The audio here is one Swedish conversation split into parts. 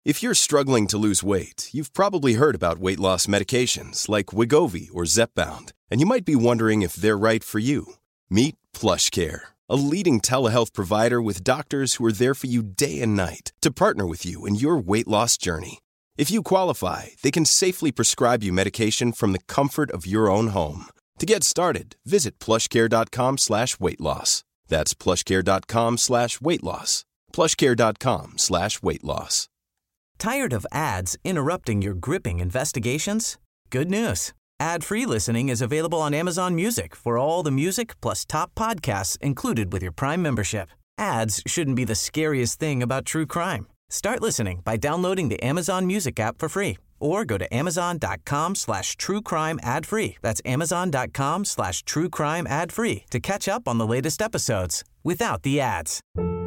If you're struggling to lose weight, you've probably heard about weight loss medications like Wegovy or Zepbound, and you might be wondering if they're right for you. Meet PlushCare, a leading telehealth provider with doctors who are there for you day and night to partner with you in your weight loss journey. If you qualify, they can safely prescribe you medication from the comfort of your own home. To get started, visit plushcare.com/weightloss. That's plushcare.com/weightloss. plushcare.com/weightloss. Tired of ads interrupting your gripping investigations? Good news. Ad-free listening is available on Amazon Music for all the music plus top podcasts included with your Prime membership. Ads shouldn't be the scariest thing about true crime. Start listening by downloading the Amazon Music app for free or go to amazon.com/truecrime ad-free. That's amazon.com/truecrime ad-free to catch up on the latest episodes without the ads.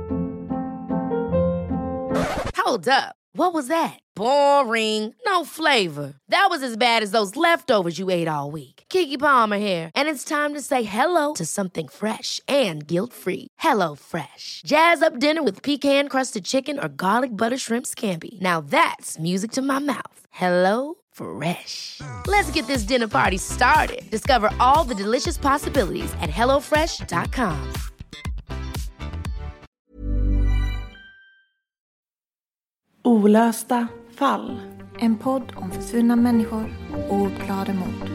Hold up. What was that? Boring. No flavor. That was as bad as those leftovers you ate all week. Keke Palmer here. And it's time to say hello to something fresh and guilt-free. Hello Fresh. Jazz up dinner with pecan-crusted chicken or garlic butter shrimp scampi. Now that's music to my mouth. Hello Fresh. Let's get this dinner party started. Discover all the delicious possibilities at hellofresh.com. Olösta fall. En podd om försvunna människor och ouppklarade mord.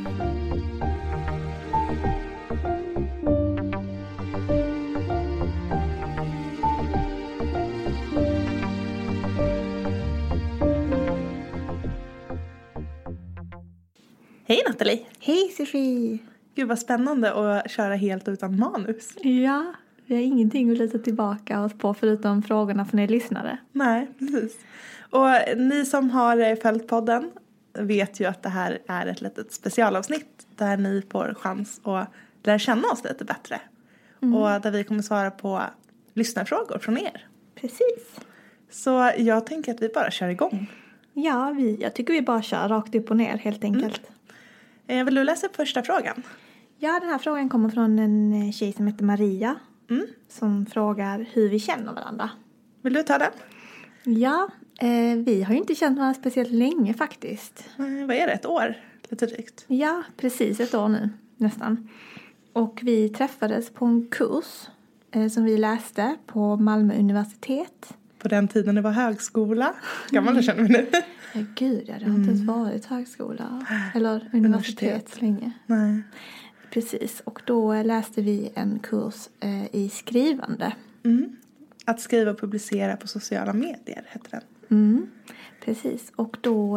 Hej Nathalie. Hej Sofie. Gud vad spännande att köra helt utan manus. Ja, vi har ingenting att luta tillbaka oss på förutom frågorna från er lyssnare. Nej, precis. Och ni som har följt podden vet ju att det här är ett litet specialavsnitt där ni får chans att lära känna oss lite bättre. Och där vi kommer svara på lyssnarfrågor från er. Precis. Så jag tänker att vi bara kör igång. Ja, jag tycker vi bara kör rakt upp och ner helt enkelt. Vill du läsa upp första frågan? Ja, den här frågan kommer från en tjej som heter Maria. Som frågar hur vi känner varandra. Vill du ta den? Ja, vi har ju inte känt varandra speciellt länge faktiskt. Vad är det? Ett år? Lite drygt. Ja, precis ett år nu. Nästan. Och vi träffades på en kurs som vi läste på Malmö universitet. På den tiden det var högskola. Gammal känner vi nu. Ja, gud, det har inte ens varit högskola. Eller universitet länge. Nej. Precis, och då läste vi en kurs i skrivande. Att skriva och publicera på sociala medier heter den. Precis, och då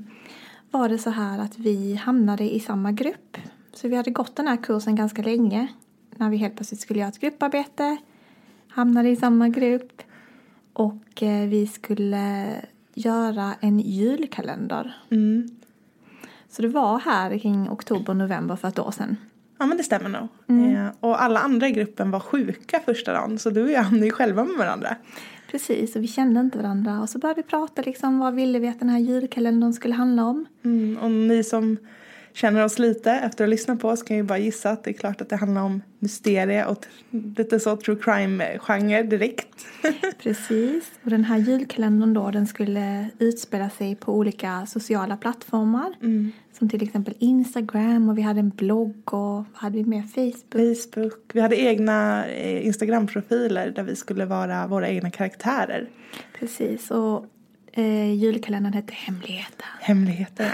var det så här att vi hamnade i samma grupp. Så vi hade gått den här kursen ganska länge. När vi helt plötsligt skulle göra ett grupparbete. Hamnade i samma grupp. Och vi skulle göra en julkalender. Så det var här kring oktober-november för ett år sedan. Ja, men det stämmer nog. Och alla andra i gruppen var sjuka första dagen. Så du och jag hamnade ju själva med varandra. Precis, och vi kände inte varandra. Och så började vi prata liksom, vad ville vi att den här julkalendern skulle handla om. Och ni som känner oss lite efter att lyssna på oss kan ju bara gissa att det är klart att det handlar om mysterie och lite så true crime-genre direkt. Precis, och den här julkalendern då, den skulle utspela sig på olika sociala plattformar. Som till exempel Instagram, och vi hade en blogg, och hade vi med Facebook. Vi hade egna Instagram-profiler där vi skulle vara våra egna karaktärer. Precis, och julkalendern hette Hemligheter.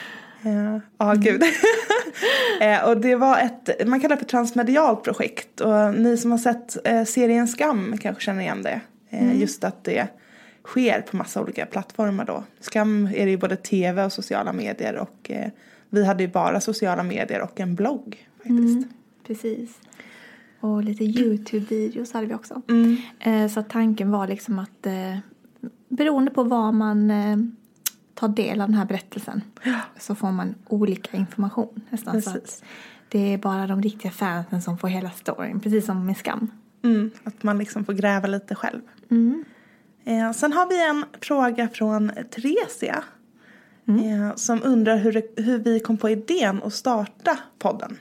Gud. Och det var man kallar det för transmedialt projekt. Och ni som har sett serien Skam kanske känner igen det. Just att det sker på massa olika plattformar då. Skam är det ju både tv och sociala medier. Och vi hade ju bara sociala medier och en blogg faktiskt. Precis. Och lite YouTube-videos hade vi också. Så tanken var liksom att beroende på vad man tar del av den här berättelsen så får man olika information nästan. Så att det är bara de riktiga fansen som får hela storyn, precis som med Skam. Att man liksom får gräva lite själv. Sen har vi en fråga från Theresia som undrar hur vi kom på idén att starta podden.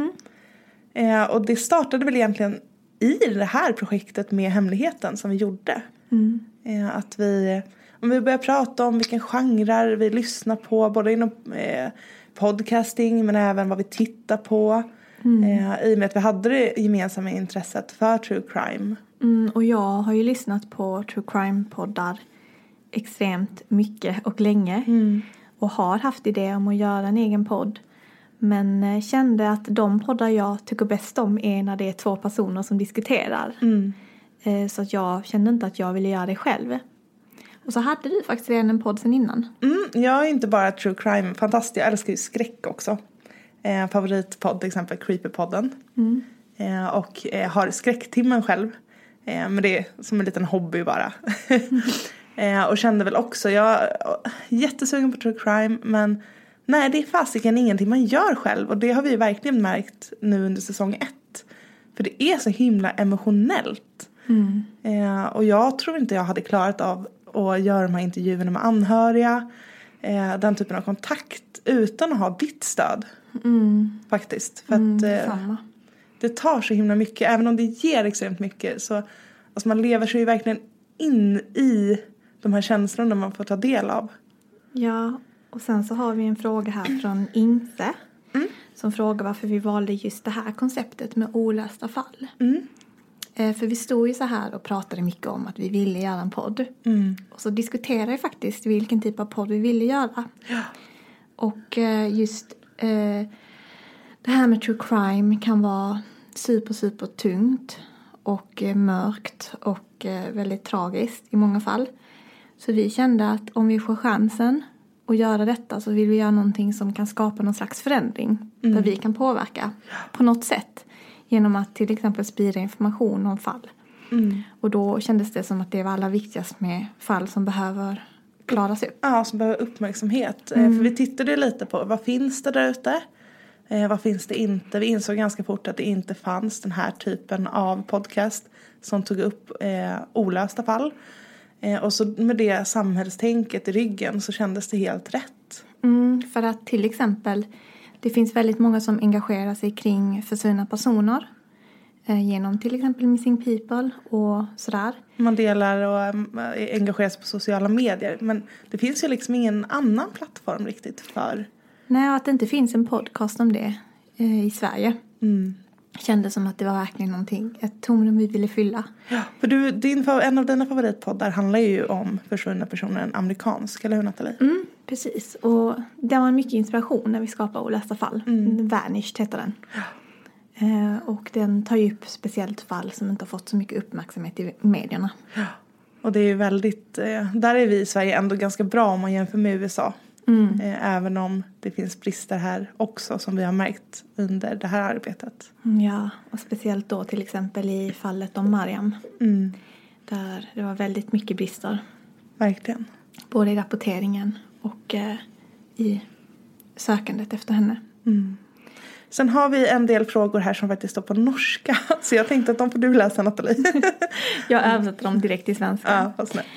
Och det startade väl egentligen i det här projektet med hemligheten som vi gjorde. Att vi om vi börjar prata om vilken genrer vi lyssnar på, både inom podcasting men även vad vi tittar på. I och med att vi hade det gemensamma intresset för true crime. Och jag har ju lyssnat på true crime-poddar extremt mycket och länge. Och har haft idé om att göra en egen podd. Men kände att de poddar jag tycker bäst om är när det är 2 personer som diskuterar. Så att jag kände inte att jag ville göra det själv. Och så hade du faktiskt redan en podd sen innan. Jag är inte bara true crime fantast, jag älskar ju skräck också. Favoritpodd till exempel Creepypodden. Och har skräcktimmen själv. Men det är som en liten hobby bara. Och kände väl också, jag är jättesugen på true crime, men nej, det är fasiken ingenting man gör själv. Och det har vi verkligen märkt nu under säsong 1. För det är så himla emotionellt. Och jag tror inte jag hade klarat av att göra de här intervjuerna med anhöriga. Den typen av kontakt utan att ha ditt stöd. Faktiskt. För att det tar så himla mycket. Även om det ger extremt mycket. Så alltså man lever sig ju verkligen in i de här känslorna man får ta del av. Ja, och sen så har vi en fråga här från Inte. Som frågar varför vi valde just det här konceptet med olösta fall. För vi stod ju så här och pratade mycket om att vi ville göra en podd. Och så diskuterade vi faktiskt vilken typ av podd vi ville göra. Och just det här med true crime kan vara super tungt och mörkt och väldigt tragiskt i många fall. Så vi kände att om vi får chansen att göra detta så vill vi göra någonting som kan skapa någon slags förändring. Där vi kan påverka på något sätt. Genom att till exempel sprida information om fall. Och då kändes det som att det var allra viktigast med fall som behöver klaras upp. Ja, som behöver uppmärksamhet. För vi tittade lite på vad finns det där ute? Vad finns det inte? Vi insåg ganska fort att det inte fanns den här typen av podcast som tog upp olösta fall. Och så med det samhällstänket i ryggen så kändes det helt rätt. För att till exempel det finns väldigt många som engagerar sig kring försvunna personer. Genom till exempel Missing People och sådär. Man delar och engagerar sig på sociala medier. Men det finns ju liksom ingen annan plattform riktigt för. Nej, att det inte finns en podcast om det i Sverige. Kändes som att det var verkligen någonting, ett tomrum vi ville fylla. Ja, för en av dina favoritpoddar handlar ju om försvunna personer, en amerikansk, eller hur Nathalie? Precis, och det var mycket inspiration när vi skapade olösta fall. Vanished heter den. Och den tar ju upp speciellt fall som inte har fått så mycket uppmärksamhet i medierna. Ja. Och det är ju väldigt, där är vi i Sverige ändå ganska bra om man jämför med USA. Även om det finns brister här också som vi har märkt under det här arbetet. Ja, och speciellt då till exempel i fallet om Mariam. Där det var väldigt mycket brister. Verkligen. Både i rapporteringen och i sökandet efter henne. Sen har vi en del frågor här som faktiskt står på norska. Så jag tänkte att de får du läsa, Nathalie. Jag översätter dem direkt till svenska. Ja, vad snällt.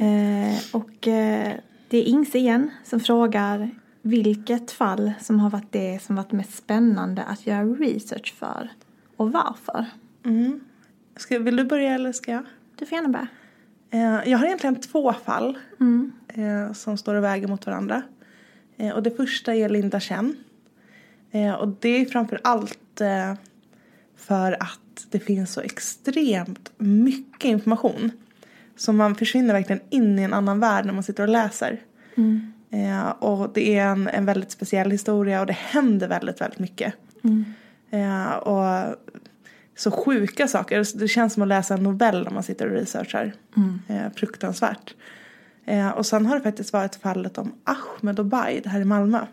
Det är Ings igen som frågar vilket fall som har varit det som varit mest spännande att göra research för. Och varför? Vill du börja eller ska jag? Du får gärna börja. Jag har egentligen 2 fall som står och väger mot varandra. Och det första är Linda Chen. Och det är framför allt för att det finns så extremt mycket information. Så man försvinner verkligen in i en annan värld när man sitter och läser. Och det är en väldigt speciell historia och det händer väldigt, väldigt mycket. Och så sjuka saker. Det känns som att läsa en novell när man sitter och researchar. Fruktansvärt. Och sen har det faktiskt varit fallet om Ahmed och Baid här i Malmö.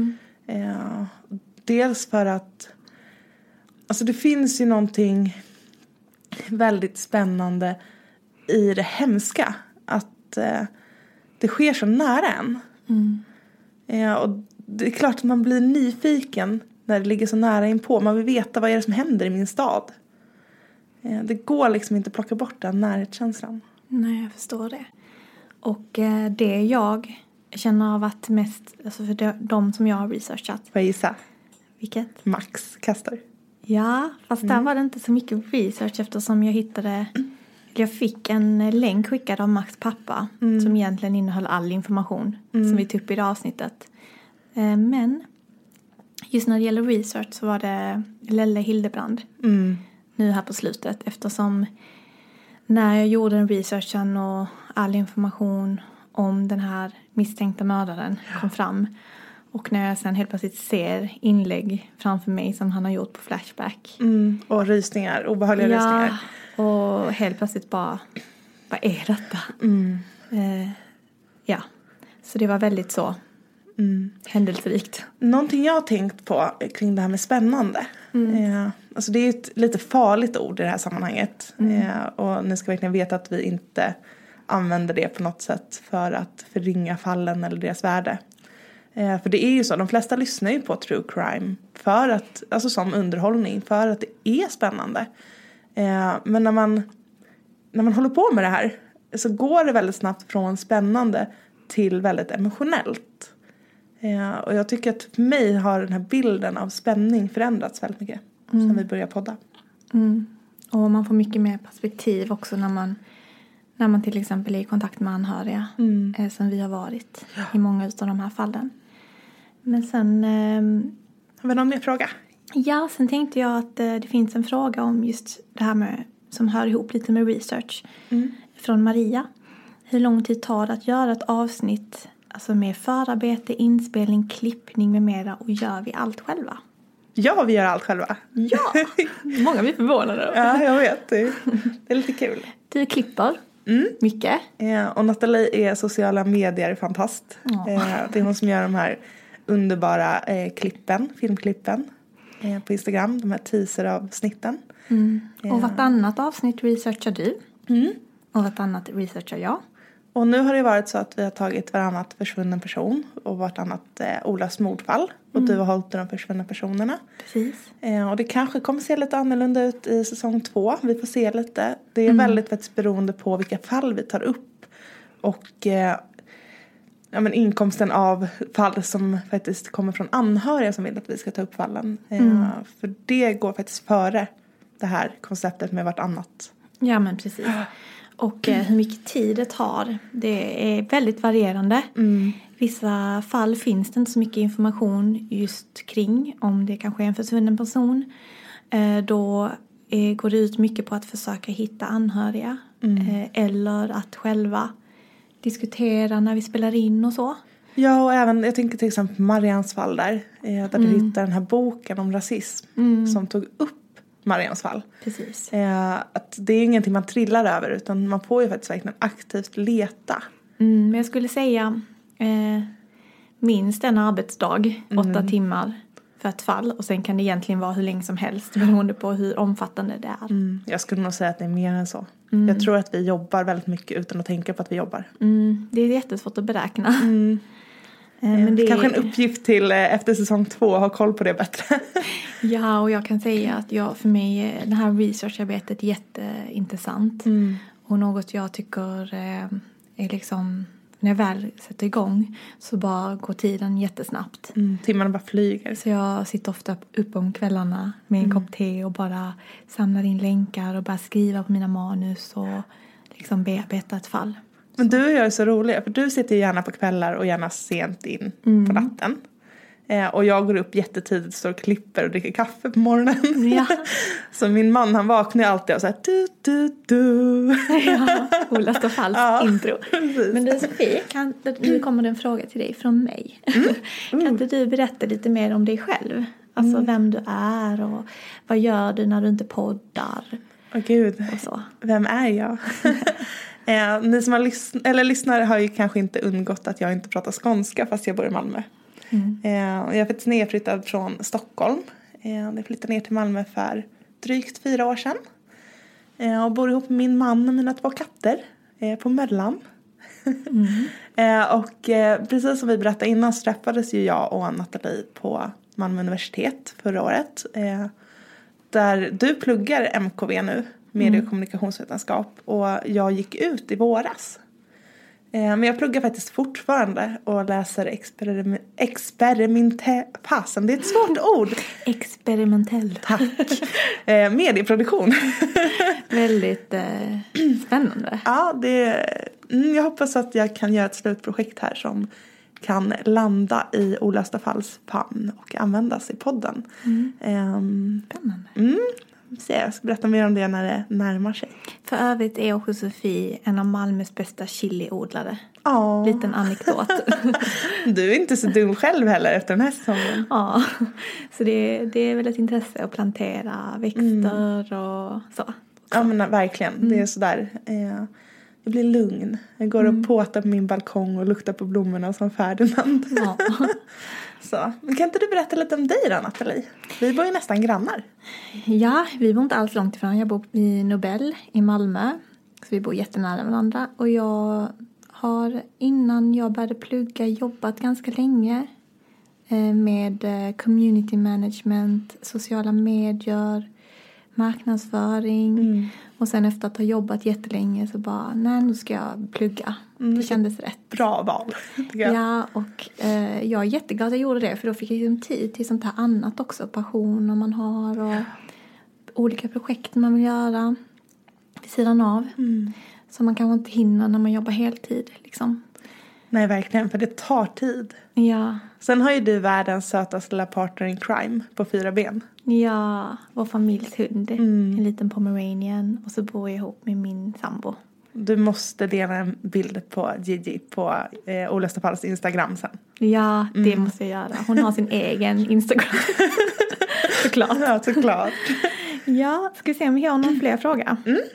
Dels för att alltså det finns ju någonting väldigt spännande i det hemska. Att det sker så nära en. Och det är klart att man blir nyfiken när det ligger så nära inpå. Man vill veta vad är det som händer i min stad. Det går liksom inte att plocka bort den närhetskänslan. Nej, jag förstår det. Och det jag känner har varit mest, alltså för de som jag har researchat. Får jag gissa? Vilket? Max Kastor. Ja, fast där var det inte så mycket research eftersom jag hittade Jag fick en länk skickad av Max pappa som egentligen innehöll all information som vi tog upp i det avsnittet. Men just när det gäller research så var det Lelle Hildebrand nu här på slutet. Eftersom när jag gjorde den researchen och all information om den här misstänkta mördaren kom fram. Och när jag sen helt plötsligt ser inlägg framför mig som han har gjort på Flashback. Och rysningar, obehagliga rysningar. Och helt plötsligt bara, vad är detta? Ja, så det var väldigt så händelserikt. Någonting jag har tänkt på kring det här med spännande. Alltså det är ett lite farligt ord i det här sammanhanget. Och ni ska verkligen veta att vi inte använder det på något sätt för att förringa fallen eller deras värde. För det är ju så, de flesta lyssnar ju på true crime för att, alltså som underhållning, för att det är spännande. Men när man håller på med det här så går det väldigt snabbt från spännande till väldigt emotionellt. Och jag tycker att för mig har den här bilden av spänning förändrats väldigt mycket sen vi började podda. Och man får mycket mer perspektiv också när man till exempel är i kontakt med anhöriga som vi har varit i många av de här fallen. Men sen... Har vi någon mer fråga? Ja, sen tänkte jag att det finns en fråga om just det här med, som hör ihop lite med research från Maria. Hur lång tid tar det att göra ett avsnitt, alltså med förarbete, inspelning, klippning med mera, och gör vi allt själva? Ja, vi gör allt själva. Ja, många blir förvånade. Ja, jag vet. Det är lite kul. Du klipper mycket. Och Nathalie är sociala medier fantast. Det är hon som gör de här underbara filmklippen på Instagram. De här teaser-avsnitten. Och vartannat avsnitt researchar du. Och vartannat researchar jag. Och nu har det varit så att vi har tagit varannat försvunnen person och vartannat Olas mordfall. Och du har hållit de försvunna personerna. Precis. Och det kanske kommer se lite annorlunda ut i säsong 2. Vi får se lite. Det är väldigt beroende på vilka fall vi tar upp. Och inkomsten av fall som faktiskt kommer från anhöriga som vill att vi ska ta upp fallen. För det går faktiskt före det här konceptet med vartannat. Ja, men precis. Och hur mycket tid det tar, det är väldigt varierande. Vissa fall finns det inte så mycket information just kring. Om det kanske är en försvunnen person. Då går det ut mycket på att försöka hitta anhöriga. Eller att själva diskutera när vi spelar in och så. Ja, och även, jag tänker till exempel på Marians fall där du hittar den här boken om rasism som tog upp Marians fall. Precis. Att det är ingenting man trillar över, utan man får ju faktiskt verkligen aktivt leta. Men jag skulle säga minst en arbetsdag, 8 timmar för ett fall. Och sen kan det egentligen vara hur länge som helst beroende på hur omfattande det är. Jag skulle nog säga att det är mer än så. Jag tror att vi jobbar väldigt mycket utan att tänka på att vi jobbar. Det är jättesvårt att beräkna. Men det kanske en uppgift till efter säsong 2 att ha koll på det bättre. Ja, och jag kan säga att för mig är det här researcharbetet jätteintressant. Och något jag tycker är liksom, när jag väl sätter igång så bara går tiden jättesnabbt. Timmarna bara flyger. Så jag sitter ofta upp om kvällarna med en kopp te och bara samlar in länkar och bara skriva på mina manus och liksom bearbeta ett fall. Men du och jag är så roliga, för du sitter ju gärna på kvällar och gärna sent in på natten. Och jag går upp jättetidigt, står och klipper och dricker kaffe på morgonen. Ja. Så min man, han vaknar alltid och säger du. Ja, Olas falskt intro. Precis. Men du Sofie, nu kommer det en fråga till dig från mig. Kan inte du berätta lite mer om dig själv? Alltså vem du är och vad gör du när du inte poddar? Åh gud, och så. Vem är jag? Ni som har lyssnar har ju kanske inte undgått att jag inte pratar skånska fast jag bor i Malmö. Jag är faktiskt nedflyttad från Stockholm. Jag flyttade ner till Malmö för drygt 4 år sedan. Och bor ihop med min man och mina 2 katter på Möllan. Och precis som vi berättade innan så träffades ju jag och Nathalie på Malmö universitet förra året. Där du pluggar MKV nu, medie- och kommunikationsvetenskap. Och jag gick ut i våras. Men jag pluggar faktiskt fortfarande och läser fasen, det är ett svårt ord. Experimentell. Tack. Medieproduktion. Väldigt spännande. Ja, jag hoppas att jag kan göra ett slutprojekt här som kan landa i olösta falls famn och användas i podden. Spännande. Så jag ska berätta mer om det när det närmar sig. För övrigt är också Sofie en av Malmös bästa chiliodlare. Ja. Liten anekdot. Du är inte så dum själv heller efter den här säsongen. Ja, så det är väl ett intresse att plantera växter och så. Ja, men verkligen. Det är sådär. Jag blir lugn. Jag går och påtar på min balkong och luktar på blommorna som Ferdinand. Ja. Så. Men kan inte du berätta lite om dig då, Nathalie? Vi bor ju nästan grannar. Ja, vi bor inte alls långt ifrån. Jag bor i Nobel i Malmö. Så vi bor jättenära varandra. Och jag har innan jag började plugga jobbat ganska länge med community management, sociala medier, marknadsföring. Och sen efter att ha jobbat jättelänge så bara, nej, nu ska jag plugga. Det kändes rätt. Bra val, tycker jag. Ja, och jag är jätteglad att jag gjorde det. För då fick jag liksom tid till sånt här annat också. Passioner man har och olika projekt man vill göra vid sidan av. Så man kanske inte hinner när man jobbar heltid liksom. Nej, verkligen, för det tar tid. Ja. Sen har ju du världens sötaste lilla partner in crime på 4 ben. Ja, vår familjs hund. En liten pomeranian. Och så bor jag ihop med min sambo. Du måste dela en bild på Gigi på Olösta falls Instagram sen. Ja, det måste jag göra. Hon har sin egen Instagram. Såklart. Ja, såklart. Ja, ska vi se om vi har någon fler fråga.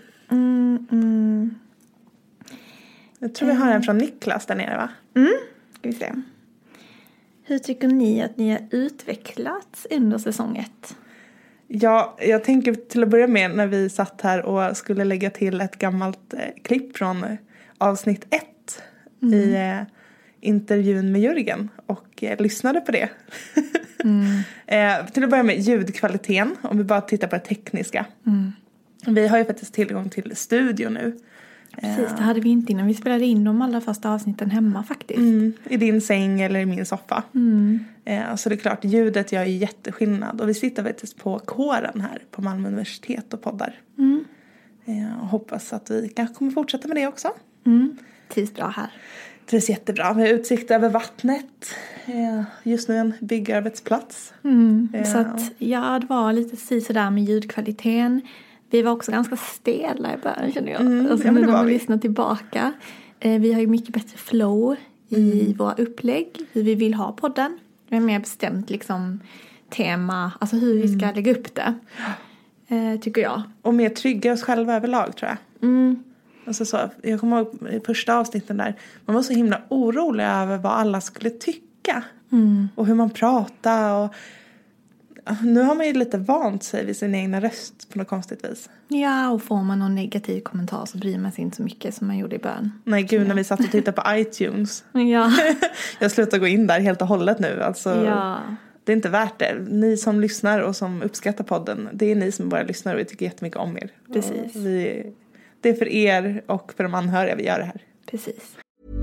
Jag tror vi har en från Niklas där nere, va? Ska vi se. Hur tycker ni att ni har utvecklats under säsong 1? Ja, jag tänker till att börja med när vi satt här och skulle lägga till ett gammalt klipp från avsnitt 1 i intervjun med Jörgen och lyssnade på det. Till att börja med ljudkvaliteten, om vi bara tittar på det tekniska. Vi har ju faktiskt tillgång till studio nu. Precis, det hade vi inte innan vi spelade in de allra första avsnitten hemma faktiskt. I din säng eller i min soffa. Så det är klart, ljudet gör ju jätteskillnad. Och vi sitter faktiskt på kåren här på Malmö universitet och poddar. Och hoppas att vi kanske kommer fortsätta med det också. Trivs bra här. Trivs jättebra. Vi har utsikt över vattnet. Just nu en byggarbetsplats. Så att ja, det var lite sådär med ljudkvaliteten. Vi var också ganska stela i början, känner jag. Alltså nu när man lyssnar tillbaka. Vi har ju mycket bättre flow i våra upplägg. Hur vi vill ha podden. Vi har mer bestämt liksom tema. Alltså hur vi ska lägga upp det. Tycker jag. Och mer trygga oss själva överlag, tror jag. Alltså så, jag kommer ihåg i första avsnitten där. Man var så himla orolig över vad alla skulle tycka. Och hur man pratade och... Nu har man ju lite vant sig vid sin egna röst på något konstigt vis. Ja, och får man någon negativ kommentar så bryr man sig inte så mycket som man gjorde i början. Nej, gud, när vi satt och tittade på iTunes. Ja. Jag slutar gå in där helt och hållet nu. Alltså, det är inte värt det. Ni som lyssnar och som uppskattar podden, det är ni som bara lyssnar och vi tycker jättemycket om er. Precis. Det är för er och för de anhöriga vi gör det här. Precis.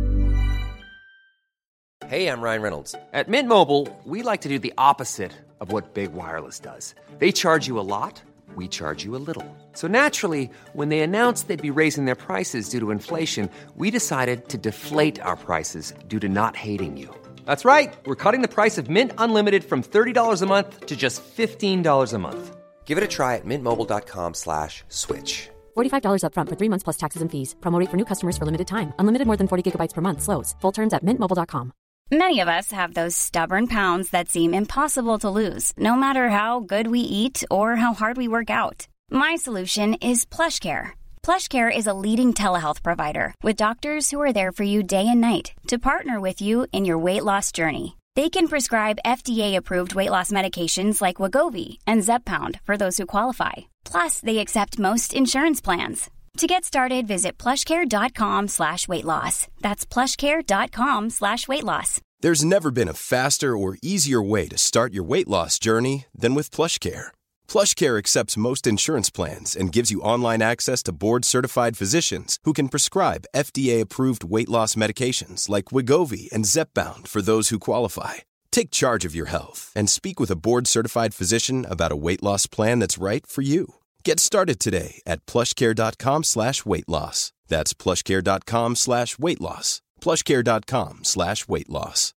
Hey, I'm Ryan Reynolds. At Mint Mobile, we like to do the opposite of what Big Wireless does. They charge you a lot, we charge you a little. So naturally, when they announced they'd be raising their prices due to inflation, we decided to deflate our prices due to not hating you. That's right. We're cutting the price of Mint Unlimited from $30 a month to just $15 a month. Give it a try at mintmobile.com/switch. $45 up front for 3 months plus taxes and fees. Promo rate for new customers for limited time. Unlimited more than 40 gigabytes per month. Slows full terms at mintmobile.com. Many of us have those stubborn pounds that seem impossible to lose, no matter how good we eat or how hard we work out. My solution is PlushCare. PlushCare is a leading telehealth provider with doctors who are there for you day and night to partner with you in your weight loss journey. They can prescribe FDA-approved weight loss medications like Wegovy and Zepbound for those who qualify. Plus, they accept most insurance plans. To get started, visit plushcare.com/weightloss. That's plushcare.com/weightloss. There's never been a faster or easier way to start your weight loss journey than with PlushCare. PlushCare accepts most insurance plans and gives you online access to board-certified physicians who can prescribe FDA-approved weight loss medications like Wegovy and Zepbound for those who qualify. Take charge of your health and speak with a board-certified physician about a weight loss plan that's right for you. Get started today at plushcare.com/weightloss. That's plushcare.com/weightloss. plushcare.com/weightloss.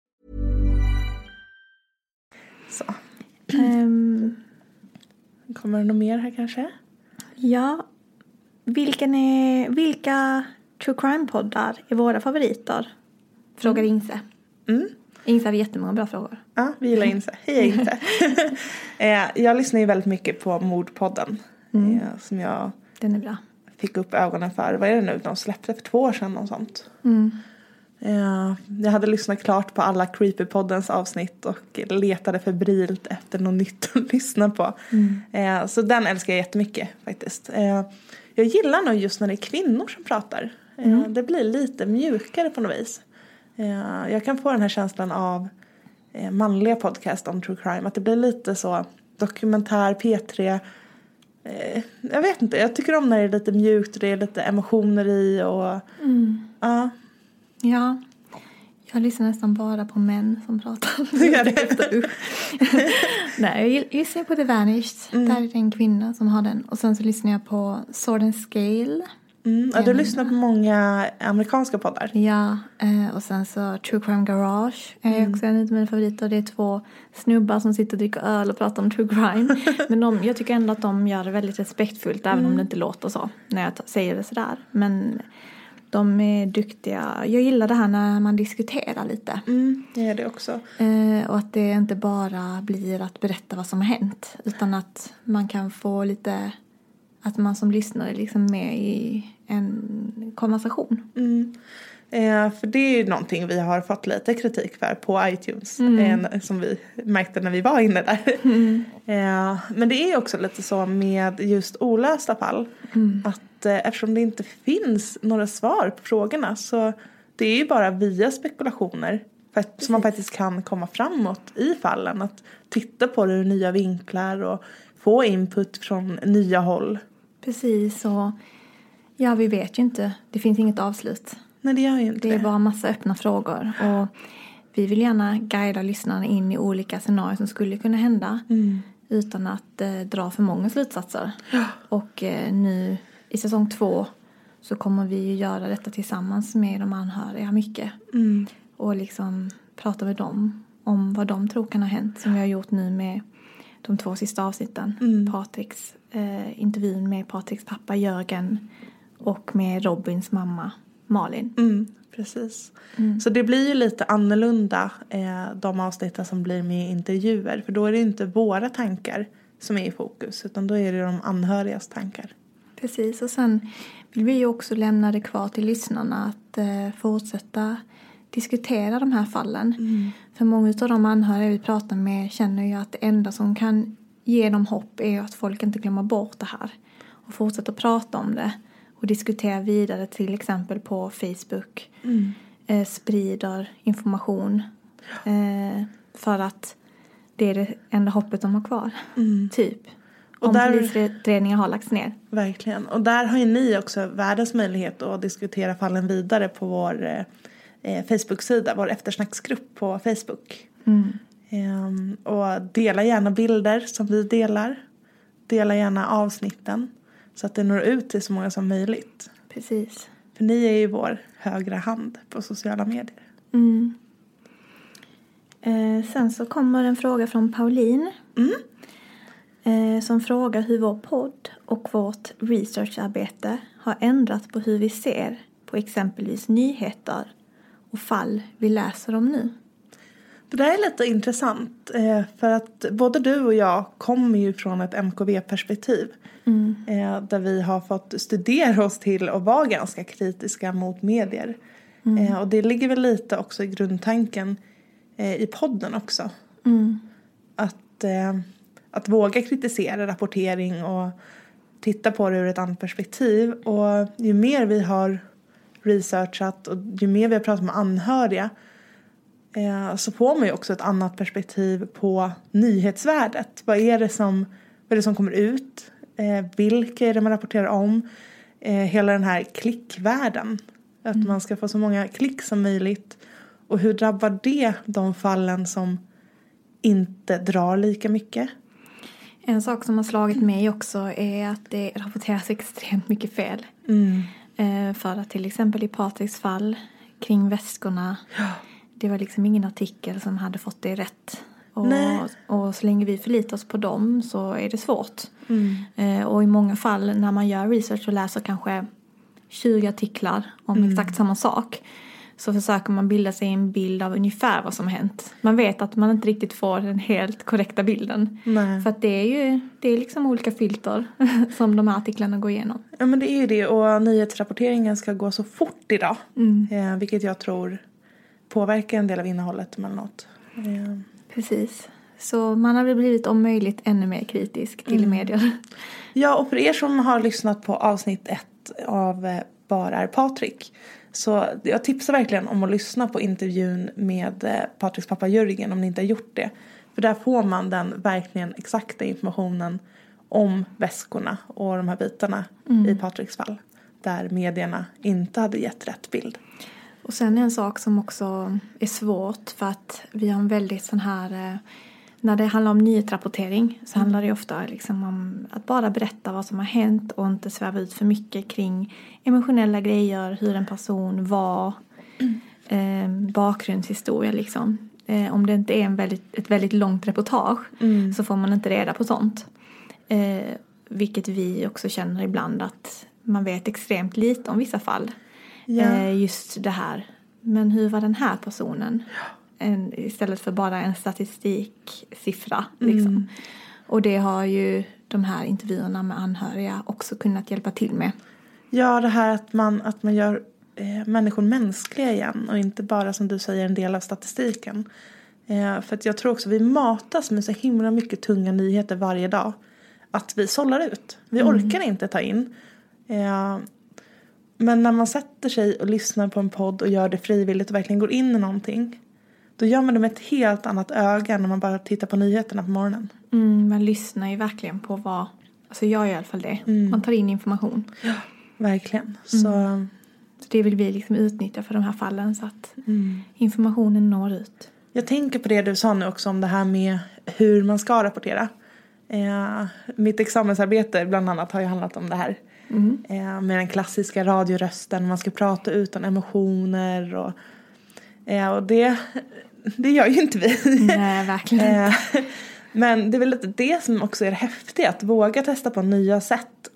Så. Kommer det något mer här kanske? Ja. Vilka true crime-poddar är våra favoriter? Frågar Inse. Inse har jättemånga bra frågor. Ja, vi gillar Inse. Hej Inse. Jag lyssnar ju väldigt mycket på Mordpodden. Som jag Den är bra. Fick upp ögonen för. Vad är det nu? De släppte för 2 år sedan och sånt. Jag hade lyssnat klart på alla Creepypoddens avsnitt och letade febrilt efter något nytt att lyssna på. Så den älskar jag jättemycket faktiskt. Jag gillar nog just när det är kvinnor som pratar. Det blir lite mjukare på något vis. Jag kan få den här känslan av manliga podcast om true crime. Att det blir lite så dokumentär, P3. Jag vet inte, jag tycker om när det är lite mjukt och det är lite emotioner i och Ja, jag lyssnar nästan bara på män som pratar. Nej, jag lyssnar på The Vanished. Där är det en kvinna som har den. Och sen så lyssnar jag på Sword and Scale. Ja, du lyssnar på många amerikanska poddar. Ja, och sen så True Crime Garage är också en av mina favoriter. Det är 2 snubbar som sitter och dricker öl och pratar om true crime. Men jag tycker ändå att de gör det väldigt respektfullt, även om det inte låter så när jag säger det sådär. Men de är duktiga. Jag gillar det här när man diskuterar lite. Jag gör det också. Och att det inte bara blir att berätta vad som har hänt, utan att man kan få lite... Att man som lyssnare är liksom med i en konversation. För det är ju någonting vi har fått lite kritik för på iTunes. Som vi märkte när vi var inne där. Men det är också lite så med just olösta fall. Att eftersom det inte finns några svar på frågorna. Så det är ju bara via spekulationer. Som man faktiskt kan komma framåt i fallen. Att titta på det ur nya vinklar och få input från nya håll. Precis, och ja, vi vet ju inte. Det finns inget avslut. Nej, det gör ju inte. Det är bara massa öppna frågor. Och vi vill gärna guida lyssnarna in i olika scenarier som skulle kunna hända. Utan att dra för många slutsatser. Och nu i säsong 2 så kommer vi ju göra detta tillsammans med de anhöriga mycket. Och liksom prata med dem om vad de tror kan ha hänt. Som vi har gjort nu med de 2 sista avsnitten. Patriks intervjun med Patriks pappa Jörgen och med Robins mamma Malin. Precis. Så det blir ju lite annorlunda de avsnitten som blir med intervjuer. För då är det inte våra tankar som är i fokus, utan då är det de anhörigas tankar. Precis, och sen vill vi ju också lämna det kvar till lyssnarna att fortsätta diskutera de här fallen. För många av de anhöriga vi pratar med känner ju att det enda som kan ge dem hopp är att folk inte glömmer bort det här. Och fortsätta prata om det. Och diskutera vidare till exempel på Facebook. Sprider information. För att det är det enda hoppet de har kvar. Typ. Och om polisutredningar har lagts ner. Verkligen. Och där har ju ni också världens möjlighet att diskutera fallen vidare på vår Facebook-sida. Vår eftersnacksgrupp på Facebook. Och dela gärna bilder som vi delar. Dela gärna avsnitten. Så att det når ut till så många som möjligt. Precis. För ni är ju vår högra hand på sociala medier. Sen så kommer en fråga från Pauline. Som frågar hur vår podd och vårt researcharbete har ändrat på hur vi ser på exempelvis nyheter och fall vi läser om nu. Det där är lite intressant. För att både du och jag kommer ju från ett MKV-perspektiv. Där vi har fått studera oss till att vara ganska kritiska mot medier. Och det ligger väl lite också i grundtanken i podden också. Att våga kritisera rapportering och titta på det ur ett annat perspektiv. Och ju mer vi har researchat och ju mer vi har pratat med anhöriga så får man ju också ett annat perspektiv på nyhetsvärdet. Vad är det som vad är det som kommer ut? Vilka är det man rapporterar om? Hela den här klickvärlden. Att man ska få så många klick som möjligt. Och hur drabbar det de fallen som inte drar lika mycket? En sak som har slagit mig också är att det rapporteras extremt mycket fel. För att till exempel i Patriks fall kring väskorna, det var liksom ingen artikel som hade fått det rätt. Och så länge vi förlitar oss på dem så är det svårt. Och i många fall när man gör research och läser kanske 20 artiklar om exakt samma sak, så försöker man bilda sig en bild av ungefär vad som hänt. Man vet att man inte riktigt får den helt korrekta bilden. Nej. För att det är liksom olika filter som de här artiklarna går igenom. Ja, men det är ju det. Och nyhetsrapporteringen ska gå så fort idag. Vilket jag tror påverkar en del av innehållet eller något. Precis. Så man har väl blivit om möjligt ännu mer kritisk till medier. Ja, och för er som har lyssnat på avsnitt 1 av Bara är Patrik, så jag tipsar verkligen om att lyssna på intervjun med Patriks pappa Jörgen om ni inte har gjort det. För där får man den verkligen exakta informationen om väskorna och de här bitarna i Patriks fall. Där medierna inte hade gett rätt bild. Och sen en sak som också är svårt, för att vi har en väldigt sån här... När det handlar om nyhetsrapportering så handlar det ofta liksom om att bara berätta vad som har hänt och inte sväva ut för mycket kring emotionella grejer, hur en person var, bakgrundshistoria liksom. Om det inte är ett väldigt långt reportage så får man inte reda på sånt. Vilket vi också känner ibland att man vet extremt lite om vissa fall. Just det här. Men hur var den här personen? Istället för bara en statistiksiffra liksom. Och det har ju de här intervjuerna med anhöriga också kunnat hjälpa till med. Ja, det här att man gör människor mänskliga igen och inte bara, som du säger, en del av statistiken. För att jag tror också vi matas med så himla mycket tunga nyheter varje dag att vi sållar ut. Vi orkar inte ta in. Men när man sätter sig och lyssnar på en podd och gör det frivilligt och verkligen går in i någonting, då gör man det med ett helt annat öga när man bara tittar på nyheterna på morgonen. Man lyssnar ju verkligen på vad... Alltså jag gör i alla fall det. Man tar in information. Ja, verkligen. Så det vill vi liksom utnyttja för de här fallen så att informationen når ut. Jag tänker på det du sa nu också om det här med hur man ska rapportera. Mitt examensarbete bland annat har ju handlat om det här. Med den klassiska radiorösten. Man ska prata utan emotioner och det gör ju inte vi. Nej, verkligen. Men det är väl lite det som också är häftigt. Att våga testa på nya sätt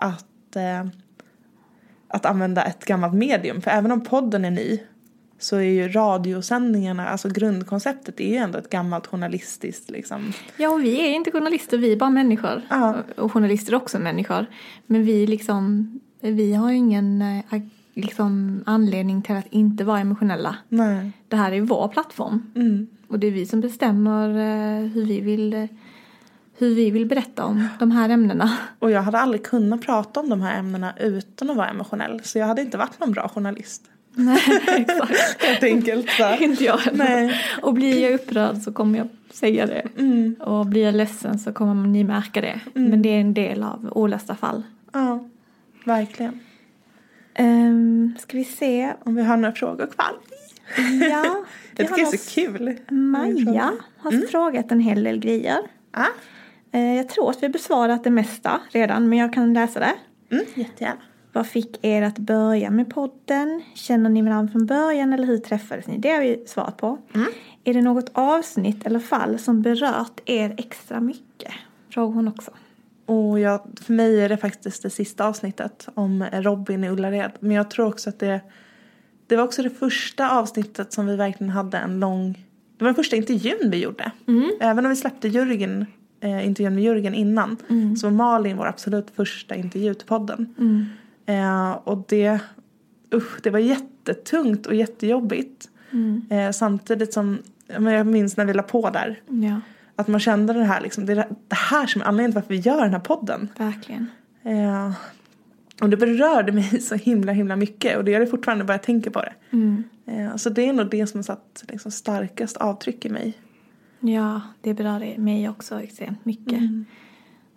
att använda ett gammalt medium. För även om podden är ny så är ju radiosändningarna, alltså grundkonceptet är ju ändå ett gammalt journalistiskt liksom. Ja, och vi är inte journalister, vi är bara människor. Och journalister är också människor. Men vi har ju ingen liksom anledning till att inte vara emotionella. Nej. Det här är vår plattform. Och det är vi som bestämmer hur vi vill berätta om de här ämnena. Och jag hade aldrig kunnat prata om de här ämnena utan att vara emotionell. Så jag hade inte varit någon bra journalist. Nej, exakt. Helt enkelt. Så. Inte jag. Nej. Och blir jag upprörd så kommer jag säga det. Och blir jag ledsen så kommer ni märka det. Men det är en del av olösta fall. Ja, verkligen. Ska vi se om vi har några frågor kvar? Ja. Jag tycker det är så kul. Maja har frågat en hel del grejer. Jag tror att vi har besvarat det mesta redan, men jag kan läsa det. Jättegärna. Vad fick er att börja med podden? Känner ni varandra från början eller hur träffades ni? Det har vi svarat på. Är det något avsnitt eller fall som berört er extra mycket? Frågar hon också. Och för mig är det faktiskt det sista avsnittet om Robin i Ullared. Men jag tror också att det var också det första avsnittet som vi verkligen hade en lång... Det var den första intervjun vi gjorde. Även om vi släppte intervjun med Jörgen innan. Så var Malin vår absolut första intervju till podden. Och det var jättetungt och jättejobbigt. Samtidigt som jag minns när vi la på där. Ja. Att man kände det här liksom, det är det här som är anledningen till varför vi gör den här podden. Verkligen. Och det berörde mig så himla mycket. Och det gör det fortfarande bara jag tänker på det. Så det är nog det som har satt liksom starkast avtryck i mig. Ja, det berörde mig också extremt mycket.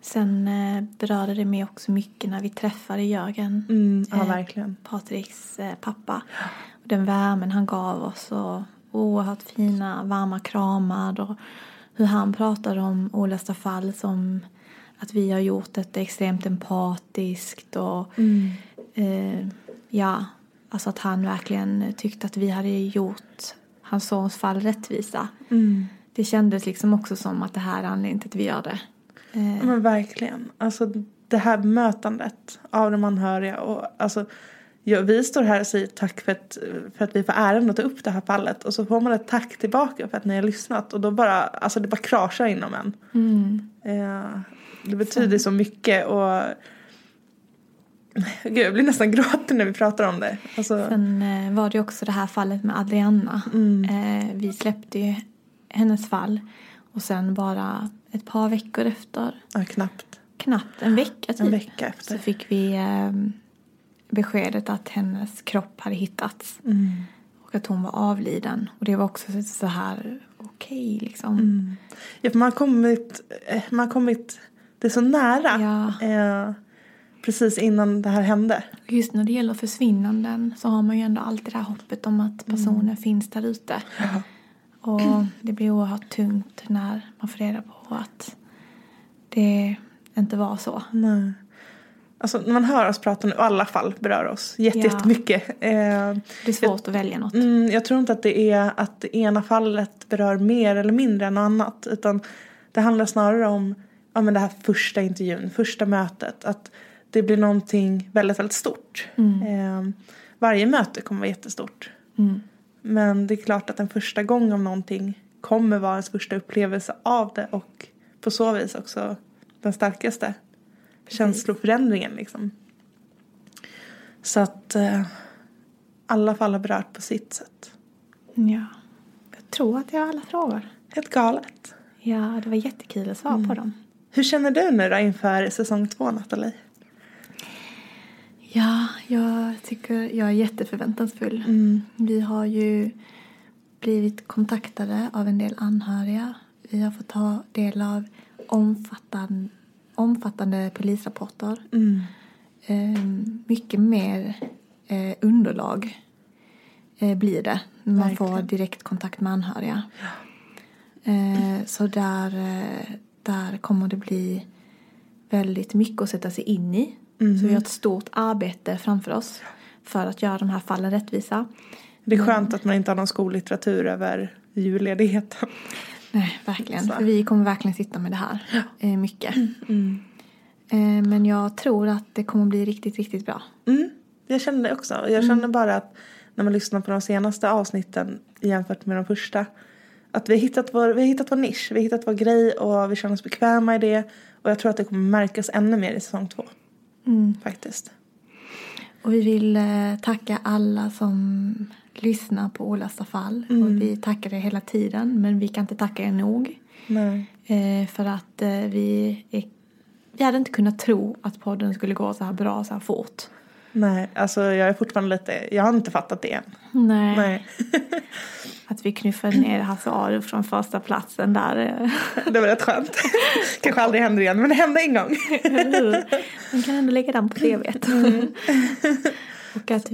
Sen berörde det mig också mycket när vi träffade Jörgen. Ja, verkligen. Patriks pappa. Och den värmen han gav oss och oerhört fina, varma kramar. Och hur han pratade om olösta fall som att vi har gjort det extremt empatiskt. Och alltså att han verkligen tyckte att vi hade gjort hans sons fall rättvisa. Det kändes liksom också som att det här är anledningen till att vi gör det. Men verkligen. Alltså det här mötandet av de anhöriga. Och, alltså, vi står här och säger tack för att vi får äran att ta upp det här fallet. Och så får man ett tack tillbaka för att ni har lyssnat. Och då bara, alltså det bara kraschar inom en. Det betyder så mycket. Och gud, jag blir nästan gråtig när vi pratar om det. Alltså. Sen var det också det här fallet med Adriana. Vi släppte ju hennes fall. Och sen bara ett par veckor efter. Ja, knappt En vecka typ. En vecka efter. Så fick vi beskedet att hennes kropp hade hittats. Och att hon var avliden. Och det var också så här okej, liksom. Ja, för man har kommit det är så nära. Ja. Precis innan det här hände. Just när det gäller försvinnanden så har man ju ändå alltid det här hoppet om att personen finns där ute. Ja. Och det blir oerhört tungt när man får reda på att det inte var så. Nej. Alltså när man hör oss prata nu, alla fall berör oss jättemycket. Det är svårt att välja något. Jag tror inte att det är att det ena fallet berör mer eller mindre än något annat. Utan det handlar snarare om det här första intervjun, första mötet. Att det blir någonting väldigt, väldigt stort. Varje möte kommer vara jättestort. Men det är klart att en första gång om någonting kommer vara ens första upplevelse av det. Och på så vis också den starkaste känsloförändringen liksom. Så att alla fall har berört på sitt sätt. Ja, jag tror att jag har alla frågor. Helt galet. Ja, det var jättekul att svara på dem. Hur känner du nu då inför säsong 2, Nathalie? Ja, jag tycker jag är jätteförväntansfull. Vi har ju blivit kontaktade av en del anhöriga. Vi har fått ta del av omfattande polisrapporter. Mycket mer underlag blir det. Man får direkt kontakt med anhöriga. Så där kommer det bli väldigt mycket att sätta sig in i. Så vi har ett stort arbete framför oss för att göra de här fallen rättvisa. Det är skönt att man inte har någon skollitteratur över julledigheten. Nej, verkligen. För vi kommer verkligen sitta med det här mycket. Men jag tror att det kommer bli riktigt, riktigt bra. Jag känner det också. Jag känner bara att när man lyssnar på de senaste avsnitten jämfört med de första, att vi har hittat vår nisch. Vi har hittat vår grej och vi känner oss bekväma i det. Och jag tror att det kommer märkas ännu mer i säsong 2. Faktiskt. Och vi vill tacka alla som lyssnar på Olösta fall. Och vi tackar er hela tiden. Men vi kan inte tacka er nog. Nej. För att vi hade inte kunnat tro att podden skulle gå så här bra så här fort. Nej, alltså jag är fortfarande jag har inte fattat det än. Nej. Att vi knuffade ner Hasse Aro från första platsen där. Det var rätt skönt. Kanske aldrig händer igen, men det hände en gång. Man kan ändå lägga den på TV:t. Och att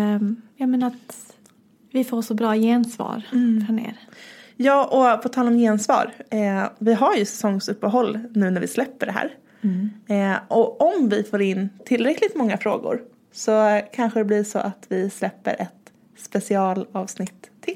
att vi får så bra gensvar från er. Ja, och på tal om gensvar. Vi har ju säsongsuppehåll nu när vi släpper det här. Och om vi får in tillräckligt många frågor så kanske det blir så att vi släpper ett specialavsnitt till.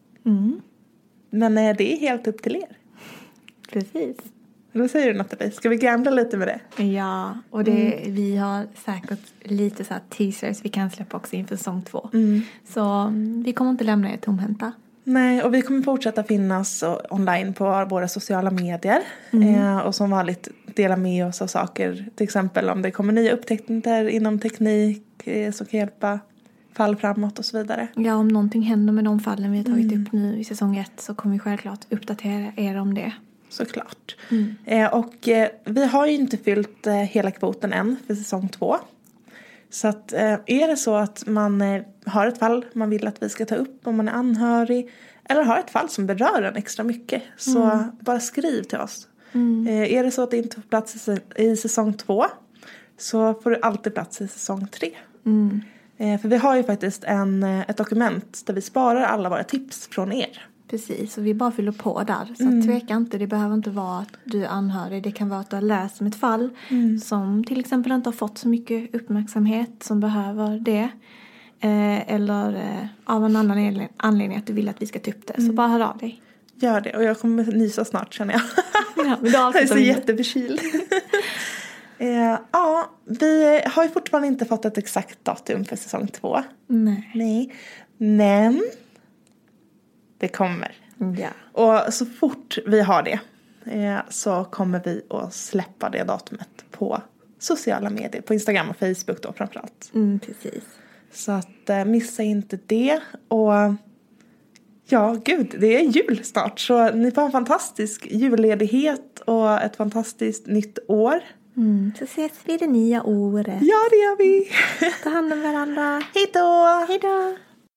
Men det är helt upp till er. Precis. Då säger du Nathalie, ska vi gambla lite med det? Ja, och vi har säkert lite så här teasers vi kan släppa också inför säsong 2. Så vi kommer inte lämna er tomhänta. Nej, och vi kommer fortsätta finnas online på våra sociala medier. Och som vanligt dela med oss av saker. Till exempel om det kommer nya upptäckter inom teknik som kan hjälpa fall framåt och så vidare. Ja, om någonting händer med de fallen vi har tagit upp nu i säsong 1 så kommer vi självklart uppdatera er om det. Såklart. Och vi har ju inte fyllt hela kvoten än för säsong 2. Så att är det så att man har ett fall man vill att vi ska ta upp om man är anhörig eller har ett fall som berör en extra mycket så bara skriv till oss. Är det så att det inte får plats i säsong 2 så får du alltid plats i säsong 3. För vi har ju faktiskt ett dokument där vi sparar alla våra tips från er. Precis, och vi bara fyller på där. Så tveka inte, det behöver inte vara att du är anhörig. Det kan vara att du har läst om ett fall som till exempel inte har fått så mycket uppmärksamhet som behöver det. Eller av en annan anledning att du vill att vi ska ta upp det. Så bara hör av dig. Gör det, och jag kommer nysa snart känner jag. Ja, men jag är så jätteförkyld. Ja, vi har ju fortfarande inte fått ett exakt datum för säsong 2. Nej. Men det kommer. Ja. Och så fort vi har det så kommer vi att släppa det datumet på sociala medier. På Instagram och Facebook då framförallt. Precis. Så att missa inte det. Och ja, gud, det är jul snart. Så ni får en fantastisk julledighet och ett fantastiskt nytt år. Så ses vi det nya året. Ja, det gör vi. Ta hand om varandra. Hej då. Hej då.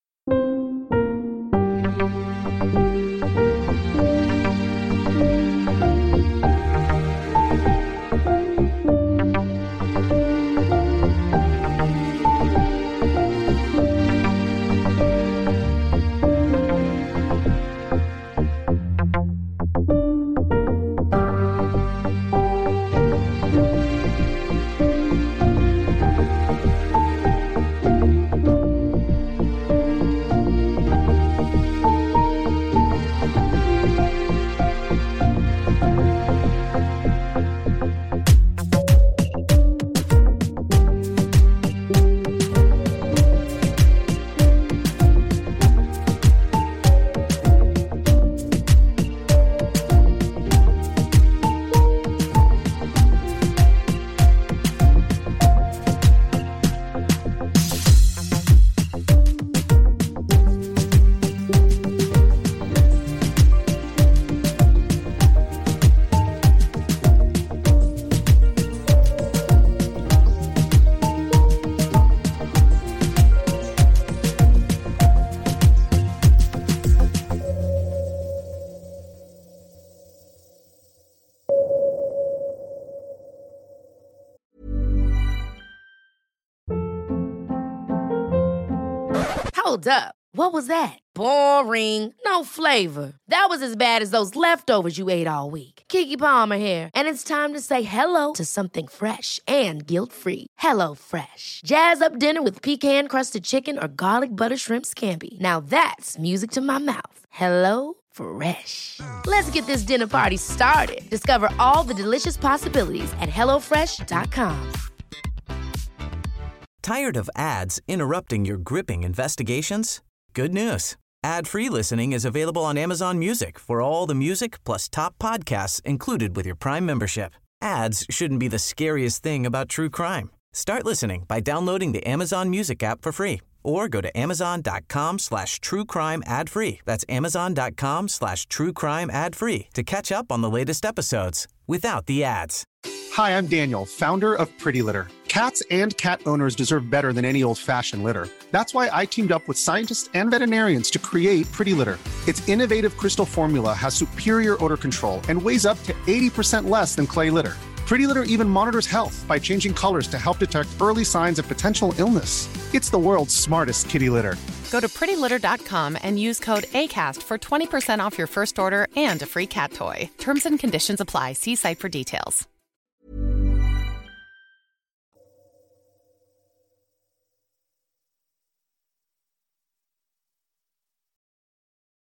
Hold up. What was that? Boring. No flavor. That was as bad as those leftovers you ate all week. Keke Palmer here, and it's time to say hello to something fresh and guilt-free. Hello Fresh. Jazz up dinner with pecan-crusted chicken or garlic butter shrimp scampi. Now that's music to my mouth. Hello Fresh. Let's get this dinner party started. Discover all the delicious possibilities at hellofresh.com. Tired of ads interrupting your gripping investigations? Good news. Ad-free listening is available on Amazon Music for all the music plus top podcasts included with your Prime membership. Ads shouldn't be the scariest thing about true crime. Start listening by downloading the Amazon Music app for free or go to amazon.com/truecrime ad-free. That's amazon.com/truecrime ad-free to catch up on the latest episodes without the ads. Hi, I'm Daniel, founder of Pretty Litter. Cats and cat owners deserve better than any old-fashioned litter. That's why I teamed up with scientists and veterinarians to create Pretty Litter. Its innovative crystal formula has superior odor control and weighs up to 80% less than clay litter. Pretty Litter even monitors health by changing colors to help detect early signs of potential illness. It's the world's smartest kitty litter. Go to prettylitter.com and use code ACAST for 20% off your first order and a free cat toy. Terms and conditions apply. See site for details.